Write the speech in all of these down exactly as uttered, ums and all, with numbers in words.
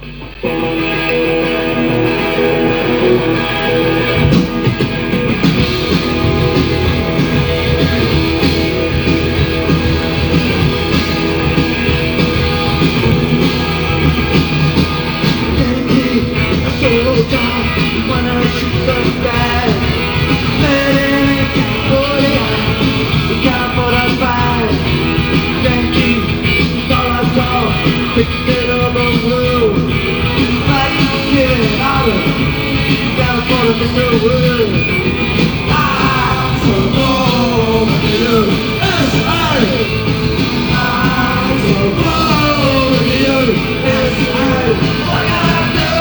Picking up a room, like get out of California, Mister Wood. I'm so bold with you, S I. I'm so bold with you, S I. What can I do?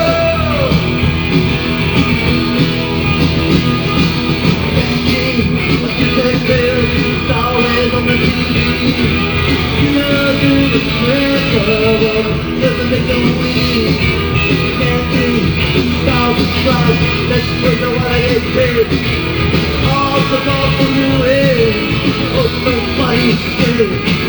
Yankee, what you take there? It's always on the T V. You know, do the trick of doesn't make no weed. Yankee, thousand stripes, let's break the one I get paid. All the ball from your head, open funny skin.